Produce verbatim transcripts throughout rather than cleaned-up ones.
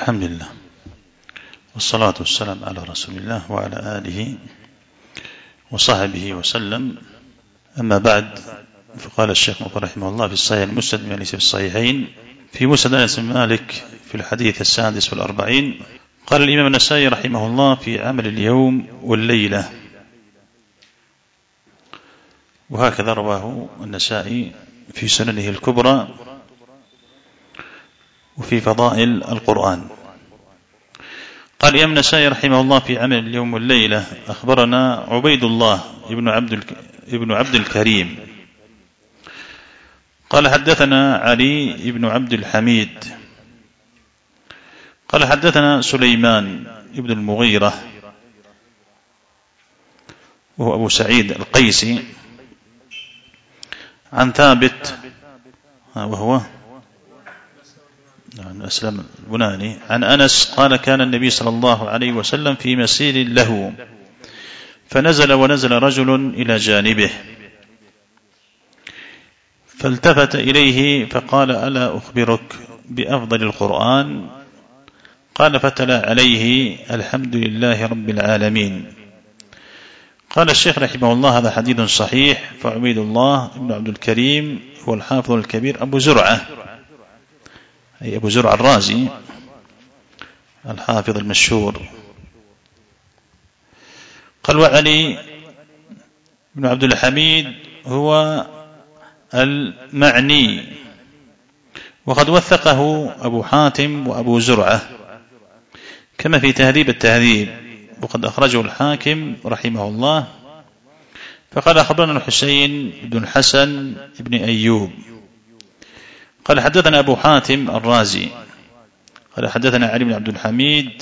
الحمد لله والصلاة والسلام على رسول الله وعلى آله وصحبه وسلم. أما بعد، فقال الشيخ رحمه الله في الصحيح المسند وليس في الصحيحين في مسند أنس بن مالك في الحديث السادس والأربعين، قال الإمام النسائي رحمه الله في عمل اليوم والليلة، وهكذا رواه النسائي في سننه الكبرى وفي فضائل القرآن. قال الإمام النسائي رحمه الله في عمل اليوم والليلة: أخبرنا عبيد الله ابن عبد ابن عبد الكريم قال حدثنا علي ابن عبد الحميد قال حدثنا سليمان ابن المغيرة وهو أبو سعيد القيسي عن ثابت وهو أسلم البناني عن أنس قال: كان النبي صلى الله عليه وسلم في مسير له فنزل ونزل رجل إلى جانبه فالتفت إليه فقال: ألا أخبرك بأفضل القرآن؟ قال: فتلا عليه: الحمد لله رب العالمين. قال الشيخ رحمه الله: هذا حديث صحيح. فعبيد الله بن عبد الكريم هو الحافظ الكبير أبو زرعة، أي أبو زرعة الرازي الحافظ المشهور. قال: وعلي بن عبد الحميد هو المعني، وقد وثقه أبو حاتم وأبو زرعة كما في تهذيب التهذيب، وقد أخرجه الحاكم رحمه الله. فقال: أخبرنا الحسين بن الحسن بن أيوب قال: حدثنا أبو حاتم الرازي قال: حدثنا علي بن عبد الحميد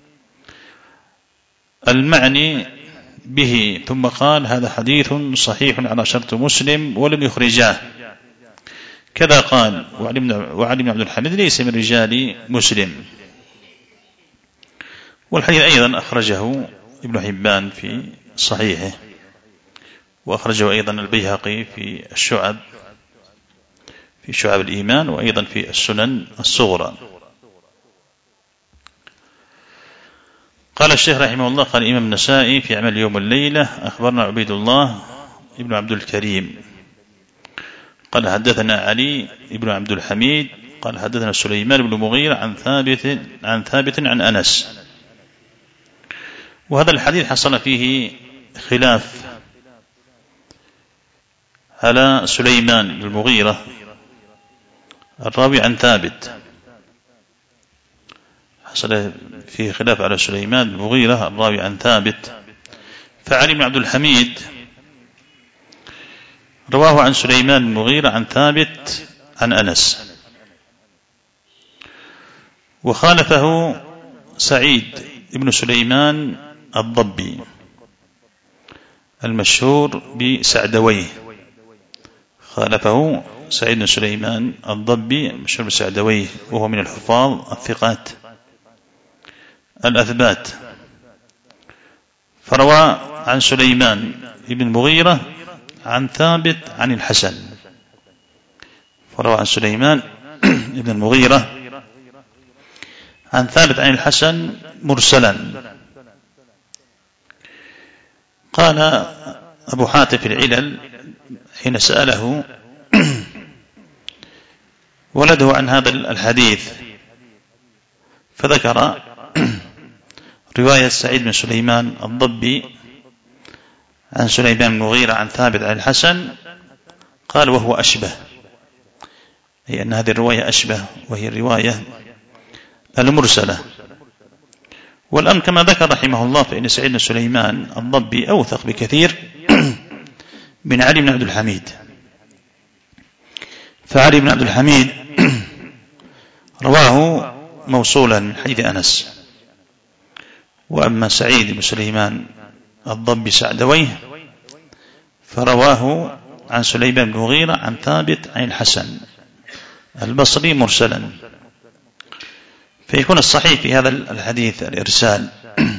المعني به، ثم قال: هذا حديث صحيح على شرط مسلم ولم يخرجاه. كذا قال: وعلي بن عبد الحميد ليس من رجال مسلم. والحديث أيضا أخرجه ابن حبان في صحيحه، وأخرجه أيضا البيهقي في الشعب في شعب الإيمان، وأيضا في السنن الصغرى. قال الشيخ رحمه الله: قال الإمام النسائي في عمل اليوم والليلة: أخبرنا عبيد الله ابن عبد الكريم قال: حدثنا علي ابن عبد الحميد قال: حدثنا سليمان بن مغيرة عن ثابت عن ثابت عن أنس. وهذا الحديث حصل فيه خلاف على سليمان بن المغيرة الراوي عن ثابت، حصل فيه خلاف على سليمان بن المغيرة الراوي عن ثابت. فعلي بن عبد الحميد رواه عن سليمان بن المغيرة عن ثابت عن أنس، وخالفه سعيد بن سليمان الضبي المشهور بسعدويه، خالفه سعيد بن سليمان الضبي المشهور بسعدويه، وهو من الحفاظ الثقات الأثبات. فروى عن سليمان بن المغيرة عن ثابت عن الحسن، فروى عن سليمان بن المغيرة عن ثابت عن الحسن مرسلا. قال أبو حاتم في العلل حين سأله ولده عن هذا الحديث، فذكر رواية سعيد بن سليمان الضبي عن سليمان بن المغيرة عن ثابت عن الحسن، قال: وهو أشبه، أي أن هذه الرواية أشبه، وهي الرواية المرسلة. والأمر كما ذكر رحمه الله، فإن سعيد بن سليمان الضبي أوثق بكثير من علي بن عبد الحميد. فعلي بن عبد الحميد رواه موصولا من حديث أنس، وأما سعيد بن سليمان الضبي سعدويه فرواه عن سليمان بن المغيرة عن ثابت عن الحسن البصري مرسلا. فيكون الصحيح في هذا الحديث الإرسال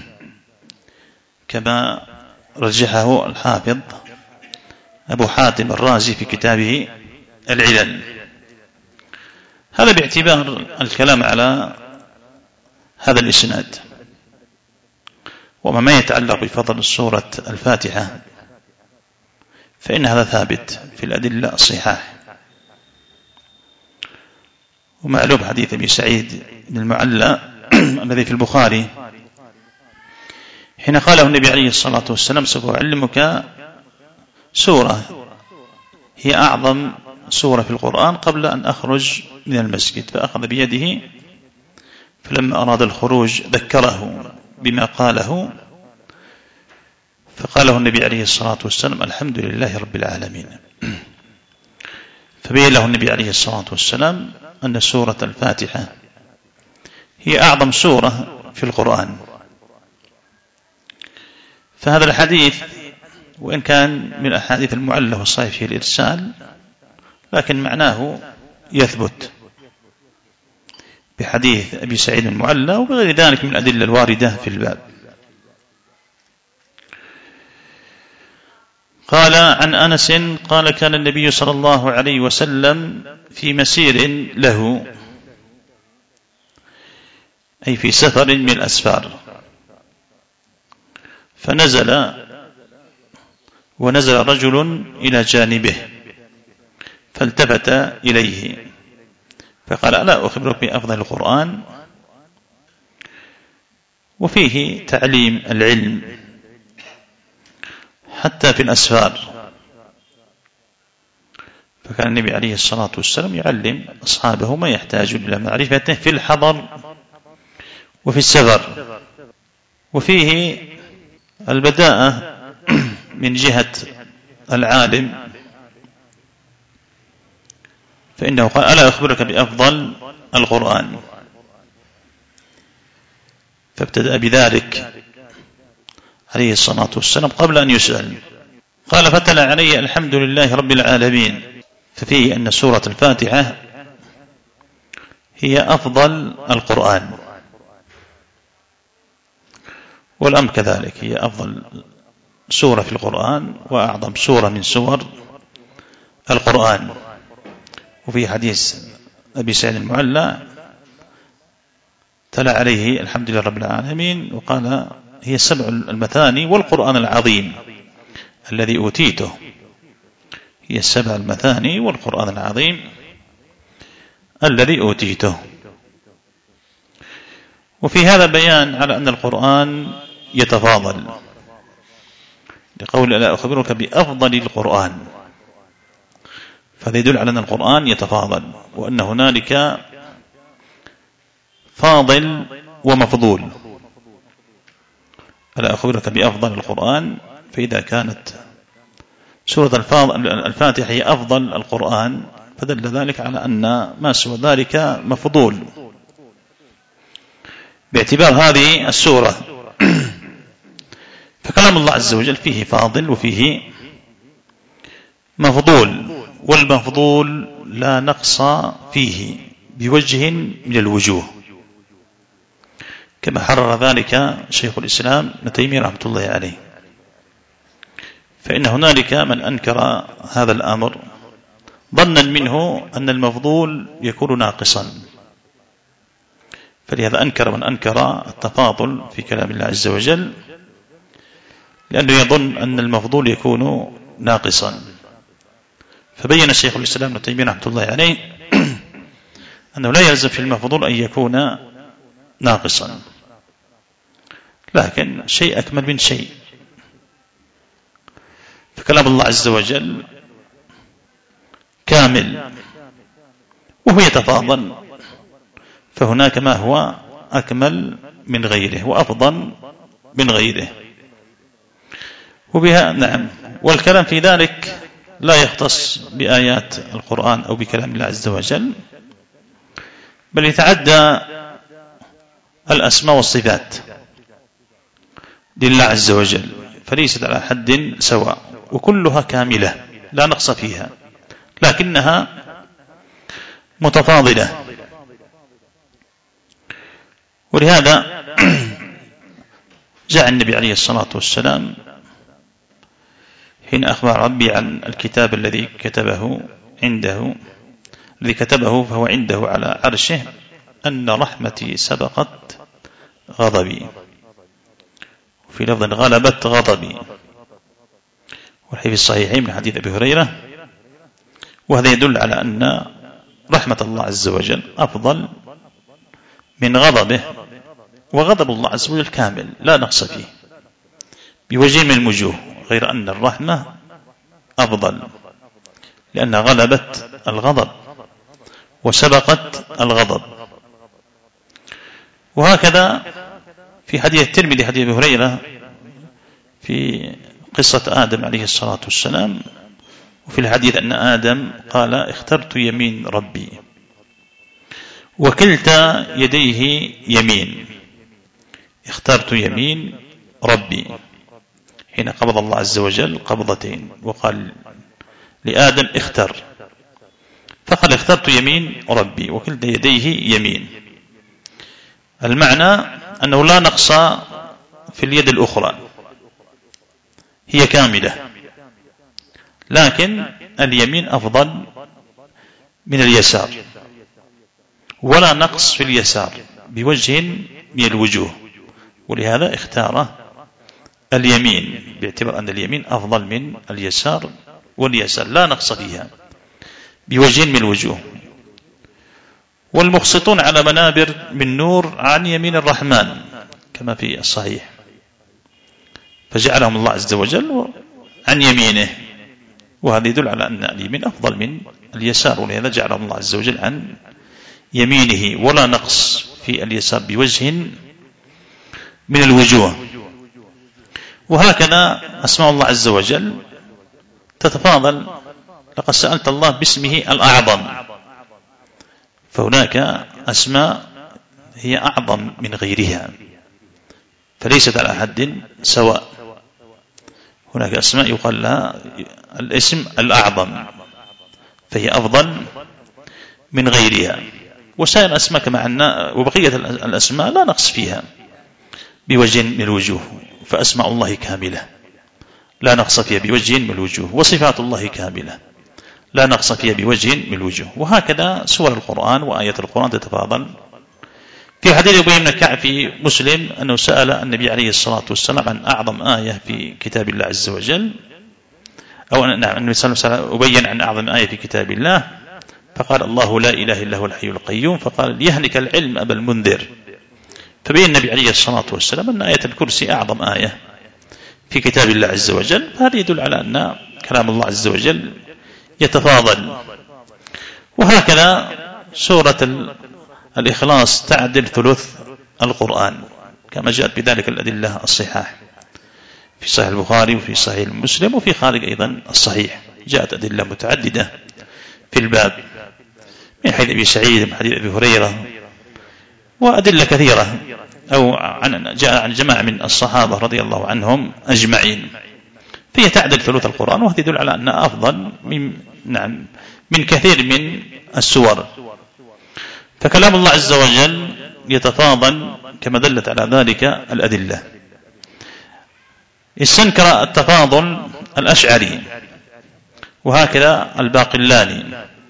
كما رجحه الحافظ أبو حاتم الرازي في كتابه العلل. هذا باعتبار الكلام على هذا الإسناد. وما ما يتعلق بفضل سورة الفاتحة فإن هذا ثابت في الأدلة الصحاح. ومعلوم حديث أبي سعيد بن المعلى الذي في البخاري حين قاله النبي عليه الصلاة والسلام: سوف أعلمك سورة هي أعظم سورة في القرآن قبل أن أخرج من المسجد، فأخذ بيده فلما أراد الخروج ذكره بما قاله، فقاله النبي عليه الصلاة والسلام: الحمد لله رب العالمين. فبين له النبي عليه الصلاة والسلام أن سورة الفاتحة هي أعظم سورة في القرآن. فهذا الحديث وإن كان من الأحاديث المعلة والصحيح في الإرسال، لكن معناه يثبت بحديث أبي سعيد المعلى وبغير ذلك من الأدلة الواردة في الباب. قال عن أنس قال: كان النبي صلى الله عليه وسلم في مسير له، أي في سفر من الأسفار، فنزل ونزل رجل إلى جانبه فالتفت إليه فقال: ألا أخبرك بأفضل القرآن؟ وفيه تعليم العلم حتى في الأسفار. فكان النبي عليه الصلاة والسلام يعلم أصحابه ما يحتاج إلى معرفته في الحضر وفي السفر. وفيه البداءة من جهة العالم، فإنه قال: ألا أخبرك بأفضل القرآن؟ فابتدأ بذلك عليه الصلاة والسلام قبل أن يسأل. قال: فتلا علي الحمد لله رب العالمين. ففيه أن سورة الفاتحة هي أفضل القرآن، والأمر كذلك، هي أفضل سورة في القرآن وأعظم سورة من سور القرآن. وفي حديث أبي سعيد المعلى تلا عليه الحمد لله رب العالمين وقال: هي السبع المثاني والقرآن العظيم الذي أوتيته. هي السبع المثاني والقرآن العظيم الذي أوتيته. وفي هذا بيان على أن القرآن يتفاضل، لقول: ألا أخبرك بأفضل القرآن. فهذا يدل على أن القرآن يتفاضل، وأن هنالك فاضل ومفضول. ألا أخبرك بأفضل القرآن، فإذا كانت سورة الفاتحة هي أفضل القرآن فدل ذلك على أن ما سوى ذلك مفضول، باعتبار هذه السورة. فكلام الله عز وجل فيه فاضل وفيه مفضول، والمفضول لا نقص فيه بوجه من الوجوه، كما حرر ذلك شيخ الإسلام ابن تيمية رحمة الله عليه. فإن هنالك من أنكر هذا الأمر ظنا منه أن المفضول يكون ناقصا، فلهذا أنكر من أنكر التفاضل في كلام الله عز وجل، لأنه يظن أن المفضول يكون ناقصا. فبين شيخ الإسلام ابن تيمية رحمة الله عليه أنه لا يلزم في المفضول أن يكون ناقصا، لكن شيء أكمل من شيء. فكلام الله عز وجل كامل وهو يتفاضل، فهناك ما هو أكمل من غيره وأفضل من غيره. وبها نعم، والكلام في ذلك لا يختص بآيات القرآن أو بكلام الله عز وجل، بل يتعدى الأسماء والصفات لله عز وجل، فليست على حد سواء، وكلها كاملة لا نقص فيها، لكنها متفاضلة. ولهذا جاء النبي عليه الصلاة والسلام حين أخبر ربي عن الكتاب الذي كتبه عنده الذي كتبه فهو عنده على عرشه، أن رحمتي سبقت غضبي، وفي لفظ غلبت غضبي، والحديث الصحيحين من حديث أبي هريرة. وهذا يدل على أن رحمة الله عز وجل أفضل من غضبه، وغضب الله عز وجل كامل لا نقص فيه بوجه من الوجوه، غير أن الرحمة أفضل لأنها غلبت الغضب وسبقت الغضب. وهكذا في حديث الترمذي حديث أبي هريرة في قصة آدم عليه الصلاة والسلام، وفي الحديث أن آدم قال اخترت يمين ربي، وكلتا يديه يمين، اخترت يمين ربي، حين قبض الله عز وجل قبضتين وقال لآدم اختر، فقال اخترت يمين ربي وكلتا يديه يمين. المعنى أنه لا نقص في اليد الأخرى، هي كاملة، لكن اليمين أفضل من اليسار، ولا نقص في اليسار بوجه من الوجوه، ولهذا اختار اليمين باعتبار أن اليمين أفضل من اليسار، واليسار لا نقص فيها بوجه من الوجوه. والمقسطون على منابر من نور عن يمين الرحمن كما في الصحيح، فجعلهم الله عز وجل عن يمينه، وهذا يدل على أن اليمين أفضل من اليسار، ولهذا جعلهم الله عز وجل عن يمينه، ولا نقص في اليسار بوجه من الوجوه. وهكذا أسماء الله عز وجل تتفاضل، لقد سألت الله باسمه الأعظم، فهناك أسماء هي أعظم من غيرها فليست على حد سواء، هناك أسماء يقال لها الاسم الأعظم فهي أفضل من غيرها، وسائر الأسماء كما أن وبقية الأسماء لا نقص فيها بوجه من الوجوه، فأسماء الله كاملة لا نقص فيها بوجه من الوجوه، وصفات الله كاملة لا نقص فيها بوجه من الوجوه. وهكذا سور القرآن وآيات القرآن تتفاضل. في حديث أبي بن كعب في مسلم أنه سأل النبي عليه الصلاة والسلام عن أعظم آية في كتاب الله عز وجل، أو نعم النبي صلى الله عليه وسلم أبين عن أعظم آية في كتاب الله، فقال الله لا إله إلا هو الحي القيوم، فقال يهنك العلم أبا المنذر، فبين النبي عليه الصلاة والسلام أن آية الكرسي أعظم آية في كتاب الله عز وجل، فهذا يدل على أن كلام الله عز وجل يتفاضل. وهكذا سورة الإخلاص تعدل ثلث القرآن كما جاءت بذلك الأدلة الصحاح في صحيح البخاري وفي صحيح مسلم وفي خارج أيضا الصحيح، جاءت أدلة متعددة في الباب من حديث أبي سعيد من حديث أبي هريرة، وأدلة كثيرة أو عن جاء عن جماعة من الصحابة رضي الله عنهم أجمعين، فهي تعدل ثلث القرآن، وهذا يدل على أنها أفضل من نعم من كثير من السور. فكلام الله عز وجل يتفاضل كما دلت على ذلك الأدلة. استنكر التفاضل الأشعري وهكذا الباقلاني،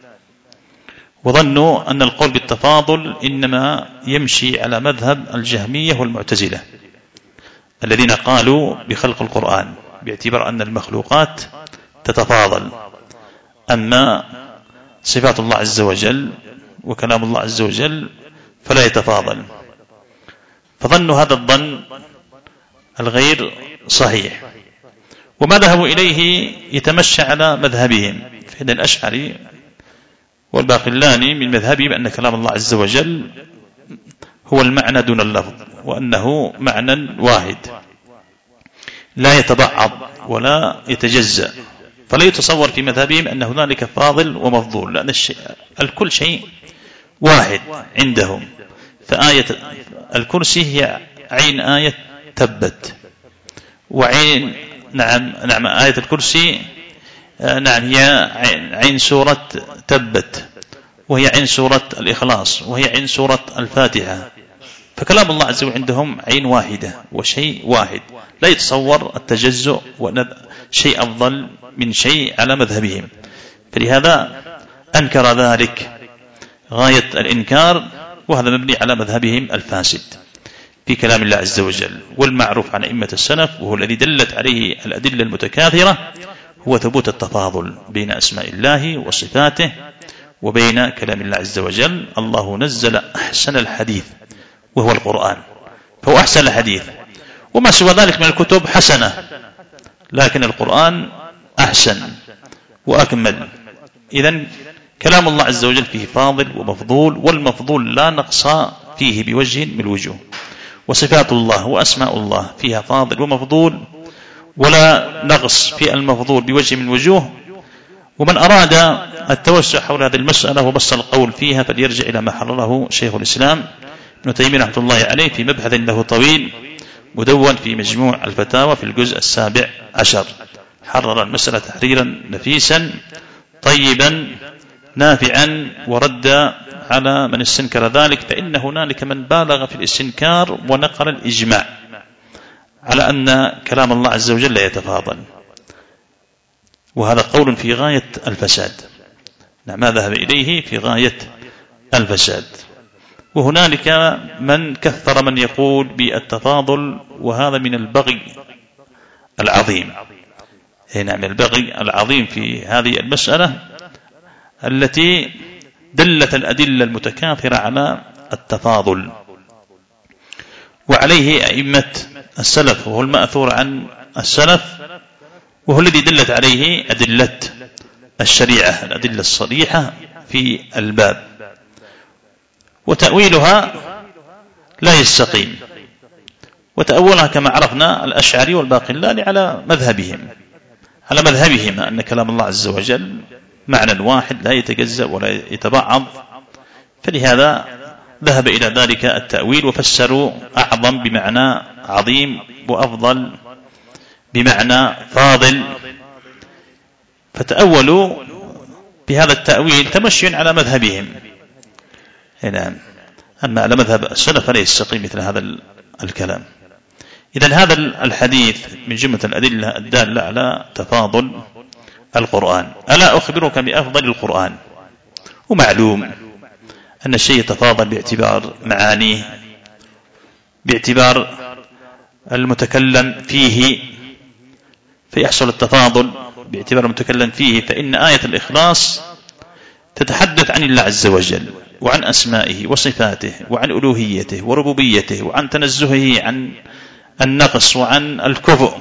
وظنوا أن القول بالتفاضل إنما يمشي على مذهب الجهمية والمعتزلة الذين قالوا بخلق القرآن باعتبار أن المخلوقات تتفاضل، أما صفات الله عز وجل وكلام الله عز وجل فلا يتفاضل، فظنوا هذا الظن الغير صحيح، وما ذهبوا إليه يتمشى على مذهبهم، فإن الأشعري والباقلاني من مذهبهم أن كلام الله عز وجل هو المعنى دون اللفظ، وأنه معنى واحد لا يتبعض ولا يتجزأ، فلا يتصور في مذهبهم أن هنالك فاضل ومفضول، لأن الشيء الكل شيء واحد عندهم. فآية الكرسي هي عين آية تبت، وعين نعم نعم آية الكرسي نعم هي عين سورة تبت، وهي عين سورة الإخلاص، وهي عين سورة الفاتحة، فكلام الله عز وجل عندهم عين واحدة وشيء واحد، لا يتصور التجزؤ وشيء أفضل من شيء على مذهبهم، فلهذا أنكر ذلك غاية الإنكار، وهذا مبني على مذهبهم الفاسد. في كلام الله عز وجل. والمعروف عن أئمة السلف وهو الذي دلت عليه الأدلة المتكاثرة هو ثبوت التفاضل بين أسماء الله وصفاته وبين كلام الله عز وجل. الله نزل أحسن الحديث وهو القرآن، فهو أحسن الحديث، وما سوى ذلك من الكتب حسنة، لكن القرآن أحسن وأكمل. إذن كلام الله عز وجل فيه فاضل ومفضول، والمفضول لا نقص فيه بوجه من الوجوه، وصفات الله وأسماء الله فيها فاضل ومفضول ولا نقص في المفضول بوجه من الوجوه. ومن أراد التوسع حول هذه المسألة وبسط القول فيها فليرجع إلى ما حرره شيخ الإسلام ابن تيمية رحمة الله عليه في مبحث له طويل مدون في مجموع الفتاوى في الجزء السابع عشر، حرر المسألة تحريرا نفيسا طيبا نافعا، ورد على من استنكر ذلك، فإن هنالك من بالغ في الاستنكار ونقل الإجماع على أن كلام الله عز وجل لا يتفاضل، وهذا قول في غاية الفساد. ما ذهب إليه في غاية الفساد. وهنالك من كثر من يقول بالتفاضل، وهذا من البغي العظيم. نعم، البغي العظيم في هذه المسألة التي دلت الأدلة المتكاثرة على التفاضل، وعليه أئمة السلف، وهو المأثور عن السلف، وهو الذي دلت عليه أدلة الشريعة، الأدلة الصريحة في الباب، وتأويلها لا يستقيم. وتأولها كما عرفنا الأشعري والباقلاني على مذهبهم على مذهبهم أن كلام الله عز وجل معنى واحد لا يتجزأ ولا يتبعض، فلهذا ذهب إلى ذلك التأويل، وفسروا أعظم بمعنى عظيم، وأفضل بمعنى فاضل، فتأولوا بهذا التأويل تمشي على مذهبهم. نعم، أما على مذهب السلف فلا يستقيم مثل هذا الكلام. إذن هذا الحديث من جملة الأدلة الدالة على تفاضل القرآن. ألا أخبرك بأفضل القرآن؟ ومعلوم أن الشيء يتفاضل باعتبار معانيه، باعتبار المتكلم فيه فيحصل التفاضل باعتبار المتكلم فيه. فإن آية الإخلاص تتحدث عن الله عز وجل وعن أسمائه وصفاته وعن ألوهيته وربوبيته وعن تنزهه عن النقص وعن الكفر.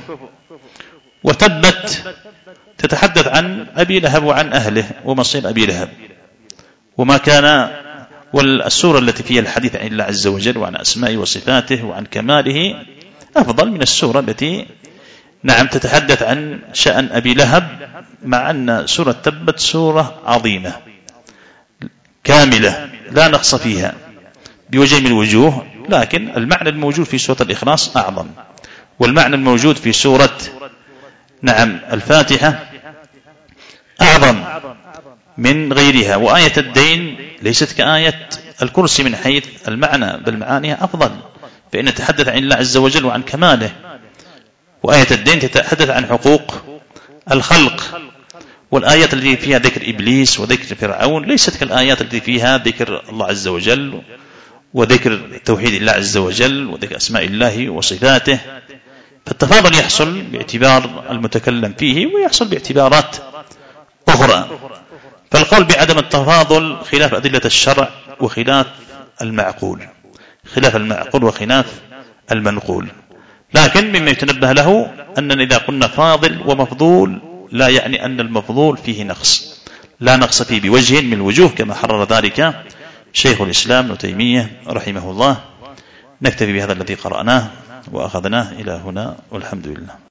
وتبت تتحدث عن أبي لهب وعن أهله ومصير أبي لهب وما كان، والسورة التي فيها الحديث عن الله عز وجل وعن أسمائه وصفاته وعن كماله أفضل من السورة التي نعم تتحدث عن شأن أبي لهب، مع أن سورة تبت سورة عظيمة كاملة لا نقص فيها بوجه من الوجوه، لكن المعنى الموجود في سورة الإخلاص أعظم، والمعنى الموجود في سورة نعم الفاتحة أعظم من غيرها. وآية الدين ليست كآية الكرسي من حيث المعنى، بل معانيها أفضل، فإن تتحدث عن الله عز وجل وعن كماله، وآية الدين تتحدث عن حقوق الخلق. والآيات التي فيها ذكر إبليس وذكر فرعون ليست كالآيات التي فيها ذكر الله عز وجل وذكر توحيد الله عز وجل وذكر أسماء الله وصفاته. فالتفاضل يحصل باعتبار المتكلم فيه، ويحصل باعتبارات أخرى. فالقول بعدم التفاضل خلاف أدلة الشرع وخلاف المعقول، خلاف المعقول وخلاف المنقول. لكن مما يتنبه له أننا إذا قلنا فاضل ومفضول لا يعني أن المفضول فيه نقص، لا نقص فيه بوجه من الوجوه، كما حرر ذلك شيخ الإسلام ابن تيمية رحمه الله. نكتفي بهذا الذي قرأناه وأخذناه إلى هنا، والحمد لله.